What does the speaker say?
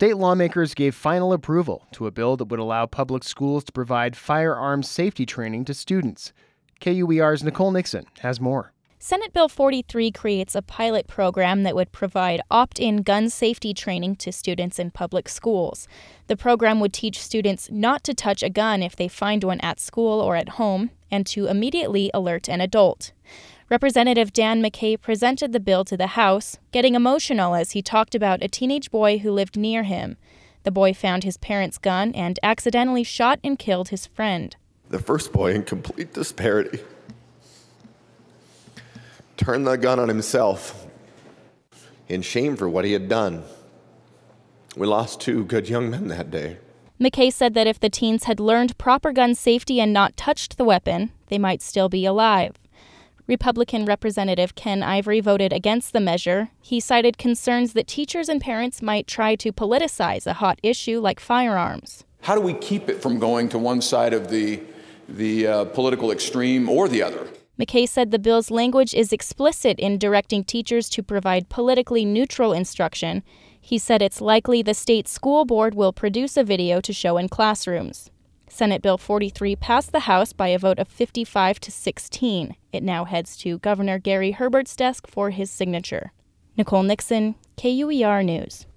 State lawmakers gave final approval to a bill that would allow public schools to provide firearms safety training to students. KUER's Nicole Nixon has more. Senate Bill 43 creates a pilot program that would provide opt-in gun safety training to students in public schools. The program would teach students not to touch a gun if they find one at school or at home, and to immediately alert an adult. Representative Dan McKay presented the bill to the House, getting emotional as he talked about a teenage boy who lived near him. The boy found his parents' gun and accidentally shot and killed his friend. The first boy, in complete disparity, turned the gun on himself in shame for what he had done. We lost 2 good young men that day. McKay said that if the teens had learned proper gun safety and not touched the weapon, they might still be alive. Republican Representative Ken Ivory voted against the measure. He cited concerns that teachers and parents might try to politicize a hot issue like firearms. How do we keep it from going to one side of the political extreme or the other? McKay said the bill's language is explicit in directing teachers to provide politically neutral instruction. He said it's likely the state school board will produce a video to show in classrooms. Senate Bill 43 passed the House by a vote of 55 to 16. It now heads to Governor Gary Herbert's desk for his signature. Nicole Nixon, KUER News.